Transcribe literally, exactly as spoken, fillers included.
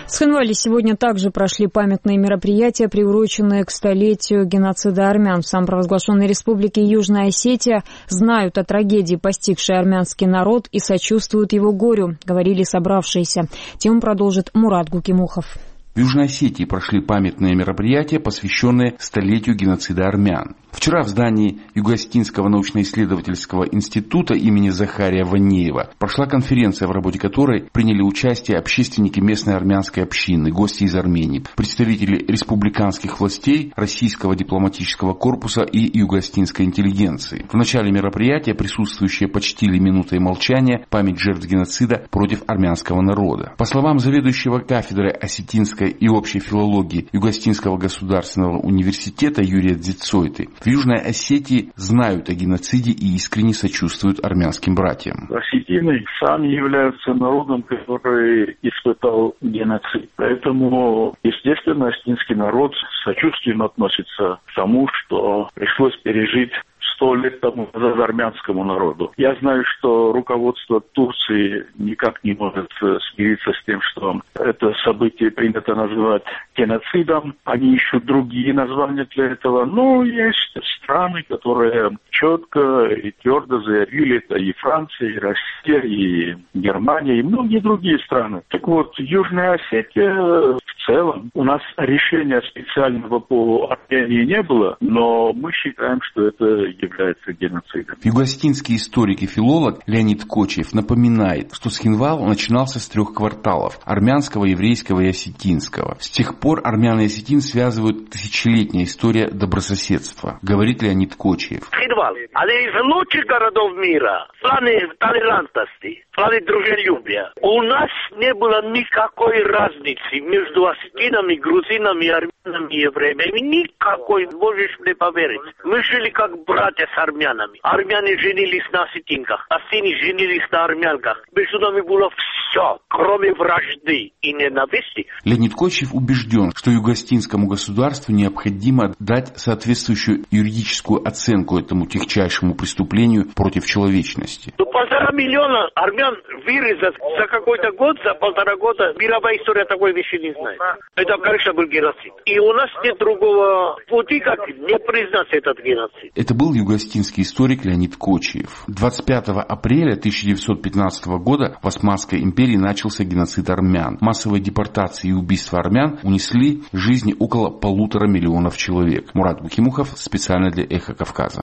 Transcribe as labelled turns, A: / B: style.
A: В Схинвале сегодня также прошли памятные мероприятия, приуроченные к столетию геноцида армян. В самопровозглашенной республике Южная Осетия знают о трагедии, постигшей армянский народ, и сочувствуют его горю, говорили собравшиеся. Тему продолжит Мурат Гукимухов.
B: В Южной Осетии прошли памятные мероприятия, посвященные столетию геноцида армян. Вчера в здании Юго-Осетинского научно-исследовательского института имени Захария Ванеева прошла конференция, в работе которой приняли участие общественники местной армянской общины, гости из Армении, представители республиканских властей, российского дипломатического корпуса и юго-осетинской интеллигенции. В начале мероприятия присутствующие почтили минутой молчания память жертв геноцида против армянского народа. По словам заведующего кафедрой осетинской и общей филологии Юго-Осетинского государственного университета Юрия Дзицойты, в Южной Осетии знают о геноциде и искренне сочувствуют армянским братьям.
C: Осетины сами являются народом, который испытал геноцид. Поэтому, естественно, осетинский народ сочувствием относится к тому, что пришлось пережить сто лет тому назад армянскому народу. Я знаю, что руководство Турции никак не может смириться с тем, что это событие принято называть геноцидом. Они ищут другие названия для этого. Но есть страны, которые четко и твердо заявили, это и Франция, и Россия, и Германия, и многие другие страны. Так вот, Южная Осетия в целом, у нас решения специального по Армении не было, но мы считаем, что это является геноцидом.
B: Юго-осетинский историк и филолог Леонид Кочиев напоминает, что Схинвал начинался с трех кварталов – армянского, еврейского и осетинского. С тех пор армян и осетин связывают тысячелетняя история добрососедства, говорит Леонид Кочиев.
D: Схинвал – один из лучших городов мира, в плане толерантности, в плане дружелюбия. У нас не было никакой разницы между осетинами, грузинами, армянами и евреями. Никакой, можешь мне поверить. Мы жили как братья с армянами. Армяне женились на осетинках, осетины женились на армянках. Между нами было все, кроме вражды и ненависти.
B: Леонид Кочиев убежден, что юго-осетинскому государству необходимо дать соответствующую юридическую оценку этому тягчайшему преступлению против человечности.
D: Ну, полтора миллиона армян вырезать за какой-то год, за полтора года, мировая история такой вещи не знает. Это, конечно, был геноцид. И у нас нет другого пути, как не признать этот геноцид.
B: Это был юго-осетинский историк Леонид Кочиев. двадцать пятого апреля тысяча девятьсот пятнадцатого года в Османской империи начался геноцид армян. Массовые депортации и убийства армян унесли жизни около полутора миллионов человек. Мурат Гукимухов специально для Эхо Кавказа.